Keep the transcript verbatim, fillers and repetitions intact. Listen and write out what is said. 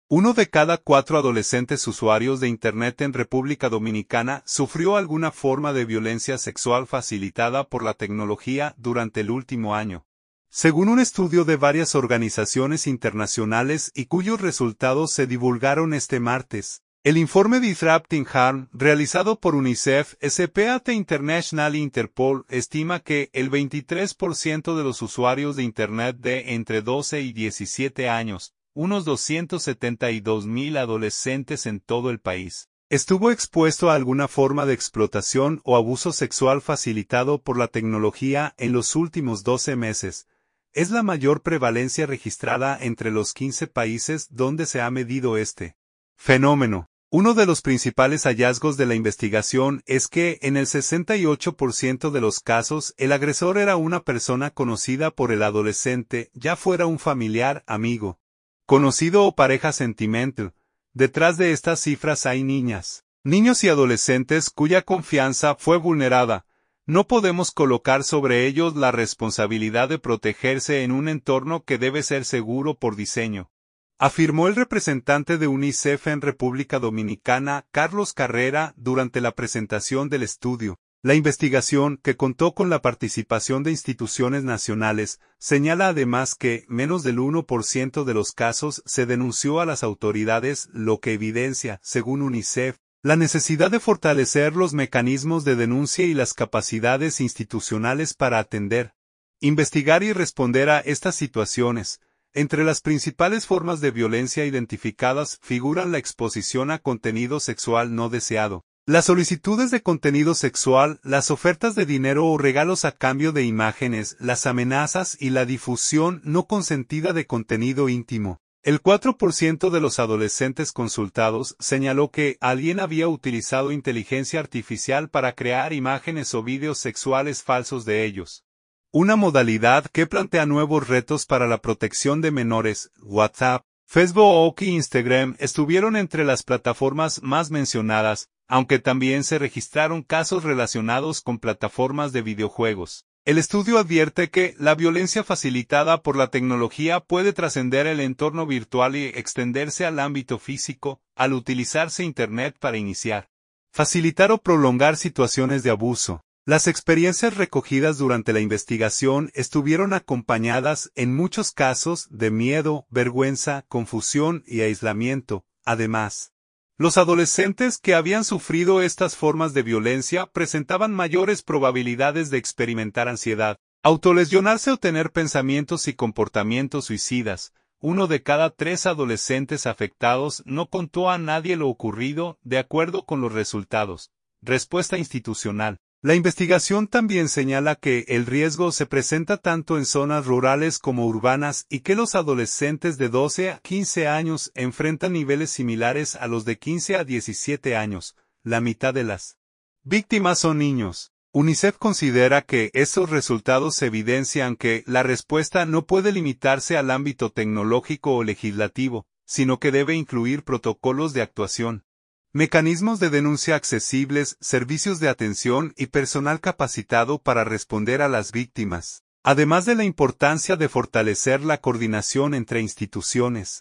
Uno de cada cuatro adolescentes usuarios de Internet en República Dominicana sufrió alguna forma de violencia sexual facilitada por la tecnología durante el último año. Según un estudio de varias organizaciones internacionales y cuyos resultados se divulgaron este martes, el informe Disrupting Harm, realizado por UNICEF, S P A T International e Interpol, estima que el veintitrés por ciento de los usuarios de Internet de entre doce y diecisiete años, unos doscientos setenta y dos mil adolescentes en todo el país, estuvo expuesto a alguna forma de explotación o abuso sexual facilitado por la tecnología en los últimos doce meses. Es la mayor prevalencia registrada entre los quince países donde se ha medido este fenómeno. Uno de los principales hallazgos de la investigación es que en el sesenta y ocho por ciento de los casos el agresor era una persona conocida por el adolescente, ya fuera un familiar, amigo, conocido o pareja sentimental. Detrás de estas cifras hay niñas, niños y adolescentes cuya confianza fue vulnerada. No podemos colocar sobre ellos la responsabilidad de protegerse en un entorno que debe ser seguro por diseño, afirmó el representante de UNICEF en República Dominicana, Carlos Carrera, durante la presentación del estudio. La investigación, que contó con la participación de instituciones nacionales, señala además que menos del uno por ciento de los casos se denunció a las autoridades, lo que evidencia, según UNICEF, la necesidad de fortalecer los mecanismos de denuncia y las capacidades institucionales para atender, investigar y responder a estas situaciones. Entre las principales formas de violencia identificadas figuran la exposición a contenido sexual no deseado, las solicitudes de contenido sexual, las ofertas de dinero o regalos a cambio de imágenes, las amenazas y la difusión no consentida de contenido íntimo. El cuatro por ciento de los adolescentes consultados señaló que alguien había utilizado inteligencia artificial para crear imágenes o vídeos sexuales falsos de ellos. Una modalidad que plantea nuevos retos para la protección de menores. WhatsApp, Facebook y Instagram estuvieron entre las plataformas más mencionadas, aunque también se registraron casos relacionados con plataformas de videojuegos. El estudio advierte que la violencia facilitada por la tecnología puede trascender el entorno virtual y extenderse al ámbito físico, al utilizarse Internet para iniciar, facilitar o prolongar situaciones de abuso. Las experiencias recogidas durante la investigación estuvieron acompañadas, en muchos casos, de miedo, vergüenza, confusión y aislamiento. Además, los adolescentes que habían sufrido estas formas de violencia presentaban mayores probabilidades de experimentar ansiedad, autolesionarse o tener pensamientos y comportamientos suicidas. Uno de cada tres adolescentes afectados no contó a nadie lo ocurrido, de acuerdo con los resultados. Respuesta institucional. La investigación también señala que el riesgo se presenta tanto en zonas rurales como urbanas y que los adolescentes de doce a quince años enfrentan niveles similares a los de quince a diecisiete años. La mitad de las víctimas son niños. UNICEF considera que estos resultados evidencian que la respuesta no puede limitarse al ámbito tecnológico o legislativo, sino que debe incluir protocolos de actuación, mecanismos de denuncia accesibles, servicios de atención y personal capacitado para responder a las víctimas, además de la importancia de fortalecer la coordinación entre instituciones.